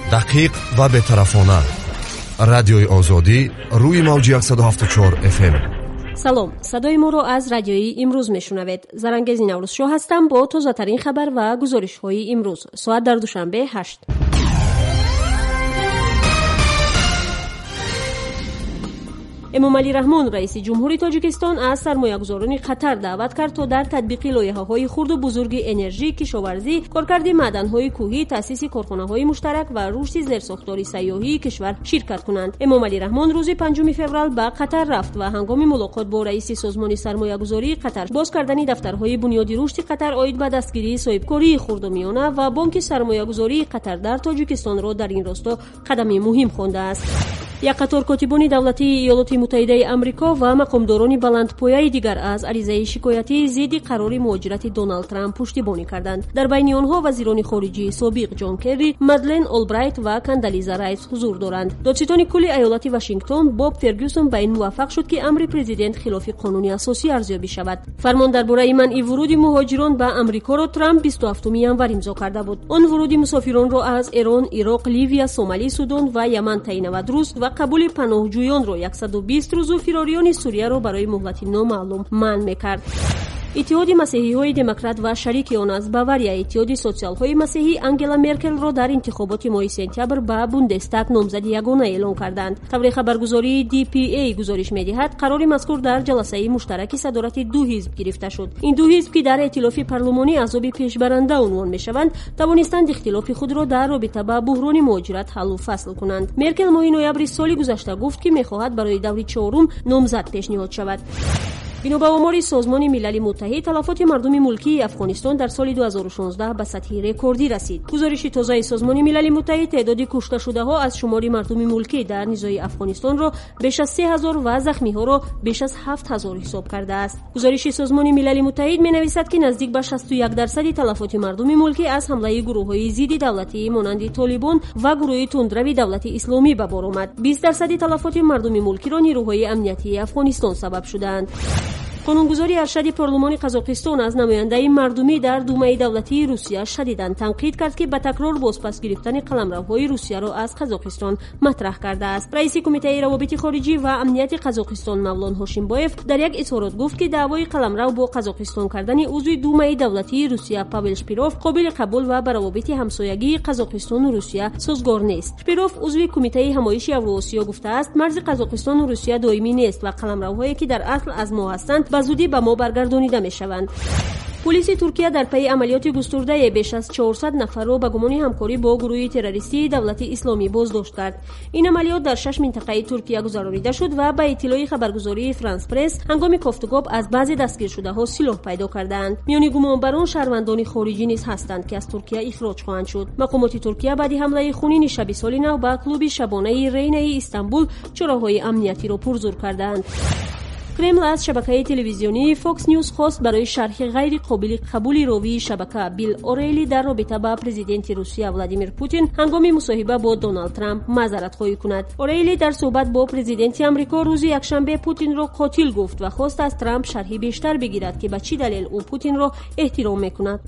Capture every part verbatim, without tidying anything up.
دقیق و بی‌طرفانه. رادیوی آزادی روی موج صد و هفتاد و چهار اف ام. سلام، صدای ما رو از رادیوی امروز میشنوید. زرنگزی نوروز شو هستم با تازه ترین خبر و گزارش های امروز. ساعت در دوشنبه هشت. امامعلی رحمان رئیس جمهوری تاجیکستان از سرمایه‌گذاران قطر دعوت کرد تا در تطبیق لایحه‌های خرد و بزرگ انرژی، کشاورزی، کارکرد معدن‌های کوهی، تأسیس کارخانه‌های مشترک و رشد زیرساختاری سیاحی کشور شرکت کنند. امامعلی رحمان روز پنجم فوریه به قطر رفت و هنگام ملاقات با رئیس سازمان سرمایه‌گذاری قطر باز کردن دفترهای بنیادی رشد قطر عاید به دستگیری صاحبکاری خرد و میانه و بانک سرمایه‌گذاری قطر در تاجیکستان را در این راستا قدم مهم خوانده است. یک قطار کاتبان دولتی ایالات متحده آمریکا و مقامداران بلندپایه دیگر از عریضه شکایتی ضد قرار مهاجرت دونالد ترامپ پشتیبانی کردند. در بین آنها وزیران خارجه سابق جان کری، مدلین اولبرایت و کندالیزا رایس حضور دارند. دادستان کل ایالت واشنگتن باب فرگوسن به این موافق شد که امر پرزیدنت خلاف قانون اساسی ارزیابی شود. فرمان درباره منع ورود مهاجران به آمریکا را ترامپ بیست و هفتم ژانویه امضا کرده بود. آن ورود مسافران را از ایران، عراق، لیبی، سومالی، سودان و یمن تا نود روز و قبول پناهجویان را صد و بیست روز و فراریان سوریه را برای مهلت نامعلوم منع می‌کرد. اتحاد مسیحی‌های دموکرات و شریک آن از باواریا اتحاد سوسیال‌های مسیحی انگلا مرکل را در انتخابات ماه سپتامبر به بوندستاگ نامزد یگانه اعلام کردند. طبق خبرگزاری دی پی ای گزارش می‌دهد قرار مذکور در جلسه مشترک صدارت دو حزب گرفته شد. این دو حزب که در ائتلاف پارلمانی اعضای پیشبرنده عنوان می‌شوند، توانستند اختلاف خود را در رابطه با بحران مهاجرت حل و فصل کنند. مرکل ماه نوامبر سال گذشته گفت که می‌خواهد برای دور چهارم نامزد پیشنهاد شود. بنا به آمار سازمان ملل متحد، تلفات مردم ملکی افغانستان در سال دو هزار و شانزده به سطح رکوردی رسید. گزارش تازه سازمان ملل متحد تعداد کشته شده ها از شمار مردم ملکی در نزاع افغانستان را بیش از سه هزار و زخمی ها را بیش از هفت هزار حساب کرده است. گزارش سازمان ملل متحد می‌نویسد که نزدیک به شصت و یک درصد تلفات مردم ملکی از حمله گروه‌های ضد دولتی مانند طالبان و گروه تندرو دولت اسلامی به بار آمد. بیست درصد تلفات مردم ملکی را نیروهای امنیتی افغانستان سبب شدند. قانونگذاری ارشد پارلمان قزاقستان از نماینده مردمی در دومه دولتی روسیه شدیداً تنقید کرد که به تکرار بازپس گرفتن قلمروهای روسیه را از قزاقستان مطرح کرده است. رئیس کمیته روابط خارجی و امنیت قزاقستان مولان هاشیمبایف در یک اظهارات گفت که دعوای قلمرو با قزاقستان کردن عضو دومه دولتی روسیه پاول شپیروف قابل قبول و به روابط همسایگی قزاقستان و روسیه سازگار نیست. شپیروف عضو کمیته همایش اوراسیا گفته است مرز قزاقستان و روسیه دائمی نیست و قلمروهایی که در اصل از ما هستند به زودی به ما برگردانیده می شوند. پلیس ترکیه در پی عملیات گسترده بیش از چهارصد نفر را به گمان همکاری با گروه تروریستی دولت اسلامی بازداشت کرد. این عملیات در شش منطقه ترکیه گزارانیده شد و به اطلاع خبرگزاری فرانس پرس هنگام گفتگو از بعضی دستگیر شده ها سلاح پیدا کردند. میان گمانبران شهروندان خارجی نیز هستند که از ترکیه اخراج خواهند شد. مقامات ترکیه بعد حمله خونین شب سال نو به کلوب شبانه رینه استانبول چراغ‌های امنیتی را پرزور کردند. کرمل از شبکه تلویزیونی فوکس نیوز خواست برای شرح غیر قابل قبول راوی شبکه بیل اوریلی در رابطه با پرزیدنت روسیه ولادیمیر پوتین هنگام مصاحبه با دونالد ترامپ معذرت خواهی کند. اوریلی در صحبت با پرزیدنت آمریکا روز یکشنبه پوتین را قاتل گفت و خواست از ترامپ شرحی بیشتر بگیرد که به چه دلیل او پوتین را احترام میکند.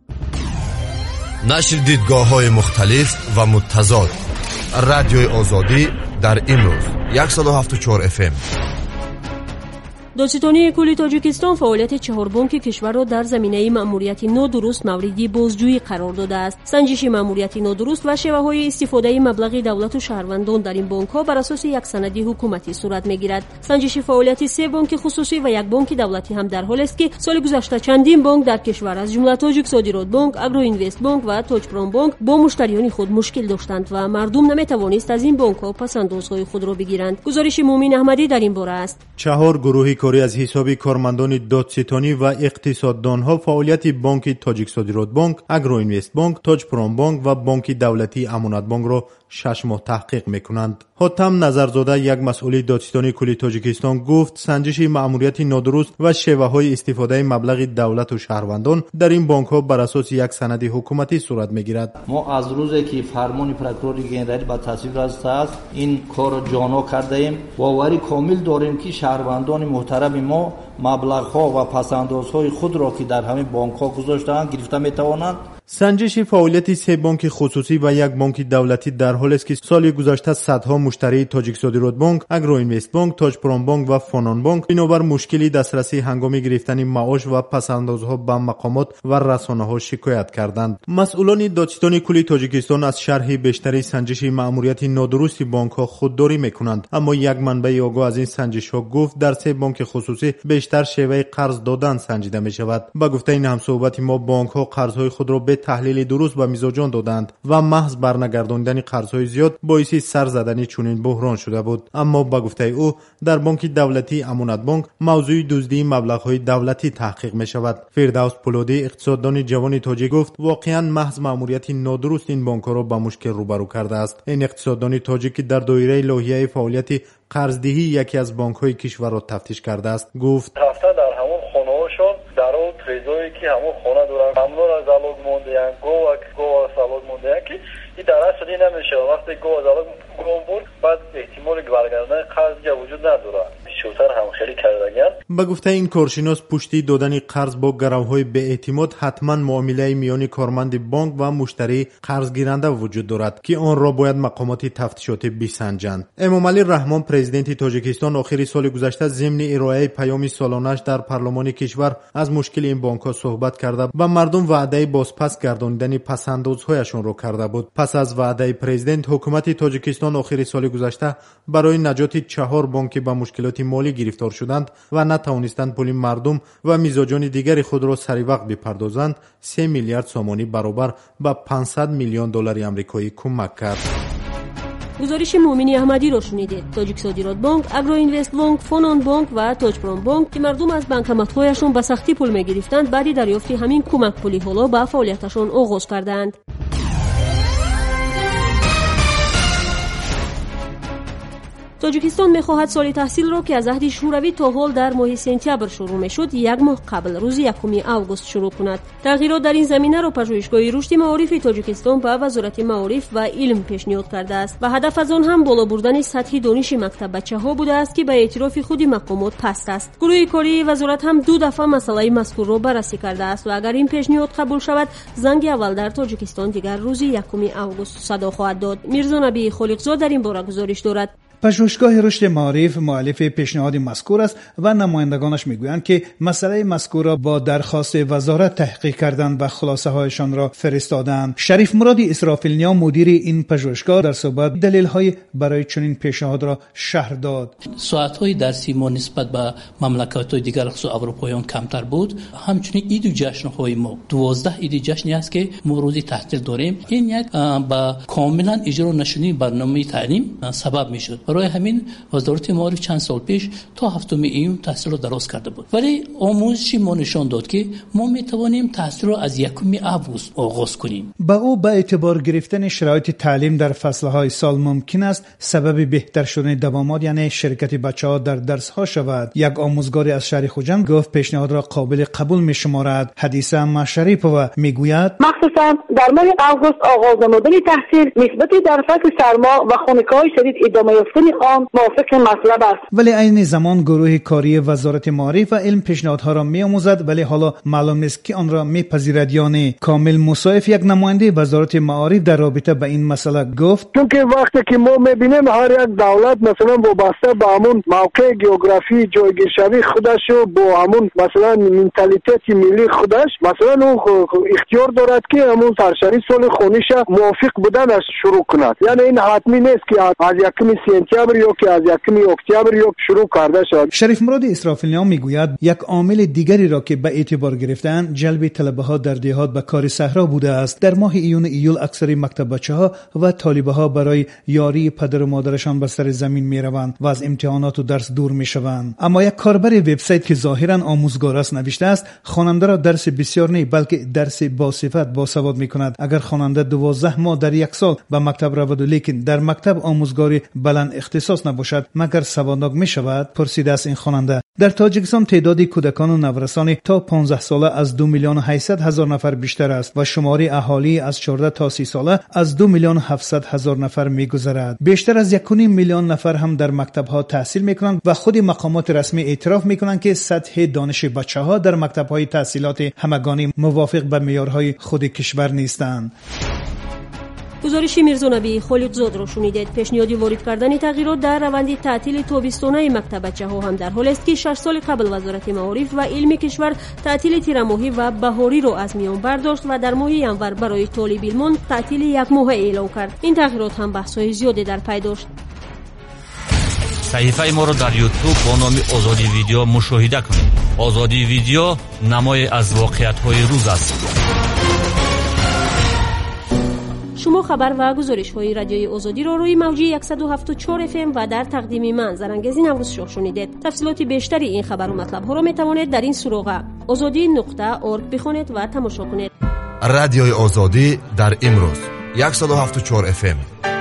نشر دیدگاه‌های مختلف و متضاد. رادیوی آزادی در امروز صد و هفتاد و چهار اف ام. دادستانی کل تاجیکستان فعالیت چهار بانک کشور را در زمینه مأموریت نادرست موردی بازجویی قرار داده است. سنجش مأموریت نادرست و شیوه‌های استفاده مبلغ دولت و شهروندان در این بانک‌ها بر اساس یک سند حکومتی صورت می‌گیرد. سنجش فعالیت سه بانک خصوصی و یک بانک دولتی هم در حال است که سال گذشته چندین بانک در کشور از جمله تاجیک صادرات بانک، اگرو اینوست بانک و تاجپرام بانک با مشتریان خود مشکل داشتند و مردم نمی‌توانست از این بانک‌ها پس‌اندازهای خود را بگیرند. گزارش مومن احمدی در این باره است. چهار گروه کاری از حساب کارمندان دادستانی و اقتصاددانها فعالیت بانک تاجیک صادرات بانک، اگرو اینوست بانک، تاجپرام بانک و بانک دولتی امانت بانک را شش ماه تحقیق میکنند. حاتم نظرزاده یک مسئول دادستانی کل تاجیکستان گفت سنجش مأموریت نادرست و شیوه‌های استفاده مبلغ دولت و شهروندان در این بانک‌ها بر اساس یک سند حکومتی صورت میگیرد. ما از روزی که فرمان پروکورور گنرال با تصویب رسیده است این کار جانا کرده ایم. باوری کامل داریم که شهروندان محترم ما مبلغ‌ها و پس‌اندازهای خود را که در همین بانک‌ها گذاشته‌اند گرفته می‌توانند سنجش فعالیت سه بانک خصوصی و یک بانک دولتی در حالی است که سال گذشته صدها مشتری تاجیکسودیرود بانک، اگرو اینوست بانک، تاج پرام بانک و فونان بانک بنابر مشکلی دسترسی هنگام گرفتن معاش و پسندازها به مقامات و رسانه‌ها شکایت کردند. مسئولان دادستان کلی تاجیکستان از شرح بیشتری سنجش مأموریت نادرست بانک‌ها خودداری می‌کنند، اما یک منبع آگاه از این سنجش‌ها گفت در سه بانک خصوصی بیشتر شیوه قرض دادن سنجیده می‌شود. با گفته این همصحبت ما بانک‌ها قرض‌های خود را به تحلیل درست به میزاجان دادند و محض برنگرداندن قرض‌های زیاد باعث سر زدن چنین بحران شده بود. اما با گفته او در بانک دولتی امانت بانک موضوع دزدی مبلغ‌های دولتی تحقیق می‌شود. فردوس پولادی اقتصاددان جوان تاجیک گفت واقعاً محض مأموریت نادرست این بانک‌ها را با مشکل روبرو کرده است. این اقتصاددان تاجیک در دایره لایحه فعالیت قرضدهی یکی از بانک‌های کشور را تفتیش کرده است. گفت هفته در همون خانه‌هاشون در اون تریزایی که همون خانه دارن ممنون از زالوگ مونده‌اند گوه گوه زالوگ مونده‌اند که این در اصل نمیشه. وقتی گوه زالوگ گم بود بعد احتمال برگردن قرض وجود نداره. شوتر هم خیلی کردگان. با گفته این کارشناس پشتی دادن قرض با گروهای به اعتماد حتما معامله میان کارمند بانک و مشتری قرض گیرنده وجود دارد که آن را باید مقامات تفتیشاتی بسنجند. امامعلی رحمان پرزیدنت تاجیکستان آخر سال گذشته ضمن ارائه پیام سالانش در پارلمان کشور از مشکل این بانک‌ها صحبت کرده و مردم وعده بازپس گردانیدن پسندازهایشان را کرده بود. پس از وعده پرزیدنت حکومت تاجیکستان آخر سال گذشته برای نجات چهار بانک با مشکلات مالی گرفتار شدند و نتوانستند پول مردم و میزاجان دیگر خود را سری وقت بپردازند سه میلیارد سومانی برابر با پانصد میلیون دلار آمریکایی کمک کرد. گزارش مومنی احمدی را شنیدید. تاجیکسودیرود بانک، اگرو اینوست بانک، فونان بانک و تاج پرام بانک که مردم از بانکمت‌هایشان به سختی پول می‌گرفتند بعد دریافت همین کمک پولی حالا به فعالیتشان آغاز کردند. تاجیکستان می‌خواهد سال تحصیل را که از عهد شوروی تا حال در ماه سپتامبر شروع می‌شد یک ماه قبل روز یکم آگوست شروع کند. تغییرات در این زمینه را پژوهشگاه رشد معارف تاجیکستان به وزارت معارف و علم پیشنهاد کرده است و هدف از آن هم بالا بردن سطح دانش مکتب بچه‌ها بوده است که به اعتراف خود مقامات پست است. گروه کاری وزارت هم دو دفعه مسئله مذکور را بررسی کرده است و اگر این پیشنهاد قبول شود زنگ اول در تاجیکستان دیگر روز یکم آگوست صدا خواهد داد. میرزا نبی خالقزاد در این باره گزارش دارد. پژوهشگاه رشد معارف مؤلف پیشنهاد مذکور است و نمایندگانش میگویند که مسئله مذکور را با درخواست وزارت تحقیق کردند و خلاصه هایشان را فرستادند. شریف مراد اسرافیلنیا مدیر این پژوهشگاه در صحبت دلیل های برای چنین پیشنهاد را شرح داد. ساعت های درسی ما نسبت به مملکت های دیگر خصوص اروپاییان کمتر بود. همچنین عید و جشن های ما دوازده عید جشنی است که ما روزی تعطیل داریم. این یک با کاملا اجرا نشدن برنامه تعلیم سبب میشد. برای همین وزارت معارف چند سال پیش تا هفتم ایون تحصیل را دراز کرده بود، ولی آموزشی ما نشان داد که ما می توانیم تحصیل را از یکم آگوست آغاز کنیم. با او به اعتبار گرفتن شرایط تعلیم در فصلهای سال ممکن است سبب بهتر شدن دوامات یعنی شرکت بچه‌ها در درس‌ها شود. یک آموزگاری از شهر خوجند گفت پیشنهاد را قابل قبول می شمارد. حدیثه مشریپова میگوید مخصوصا در ماه آگوست آغاز نمودن تحصیل نسبت در فصل سرما و خنک‌های شدید ادامه یافتن آن موافق مطلب است. ولی عین زمان گروه کاری وزارت معارف و علم پیشنهادها را می‌آموزد ولی حالا معلوم نیست که آن را می‌پذیرد یا نه. کامل مصایف یک نماینده وزارت معارف در رابطه با این مسئله گفت چون که وقتی که ما می‌بینیم هر یک دولت مثلا وابسته به همون موقع گئوگرافی جایگیرشوی خودش و با همون مثلا منتالیته ملی خودش مثلا او اختیار دارد که همون سرشاری سال خونیش موافق بودنش شروع کند. یعنی این حتمی نیست که از یکم سپتامبر یا که از یکم اکتبر یا شروع کرده شد. شریف مراد اسرافیلیان میگوید یک عامل دیگری را که به اعتبار گرفتن جلب طلبه‌ها در دهات به کار صحرا بوده است. در ماه ایون ایول اکثر مکتب بچه‌ها و طالبه‌ها برای یاری پدر و مادرشان به سر زمین میروند و از امتحانات و درس دور میشوند. اما یک کاربر وبسایت که ظاهرا آموزگار است نوشته است خواننده را درس بسیار نه بلکه درس با صفت با سواد میکند. اگر خواننده دوازده ماه در یک سال به مکتب رود و لیکن در مکتب آموزگاری بلند اختصاص نباشد مگر سوادناک می شود؟ پرسیده است این خواننده. در تاجیکستان تعداد کودکان و نورسان تا پانزده ساله از دو میلیون و هشتصد هزار نفر بیشتر است و شماری اهالی از چهارده تا سی ساله از دو میلیون و هفتصد هزار نفر میگذرد. بیشتر از یک و نیم میلیون نفر هم در مکتب‌ها تحصیل میکنند و خود مقامات رسمی اعتراف میکنند که سطح دانش بچه‌ها در مکتب‌های تحصیلات همگانی موافق به معیارهای خود کشور نیستند. گزارش میرزا نبی خالقزاد را شنیدید. پیشنهاد وارد کردن تغییرات در روند تعطیل تابستانه مکتب بچه‌ها هم در حال است که شش سال قبل وزارت معارف و علم کشور تعطیل تیر ماهی و بهاری را از میان برداشت و در ماه ینور برای طالب علمان تعطیل یک ماهه اعلام کرد. این تغییرات هم بحث‌های زیادی در پی داشت. صحیفه ما را در یوتیوب با نام آزادی ویدیو مشاهده کنید. آزادی ویدیو نمای از واقعیت‌های روز است. شما خبر و گزارش‌های رادیوی آزادی را روی موجی صد و هفتاد و چهار اف ام و در تقدیم من زرنگزی نوروز شاه شنیدید. تفصیلات بیشتری این خبر و مطلب‌ها را می‌توانید در این سراغ آزادی نقطه اورگ بخوانید و تماشا کنید. رادیوی آزادی در امروز صد و هفتاد و چهار اف ام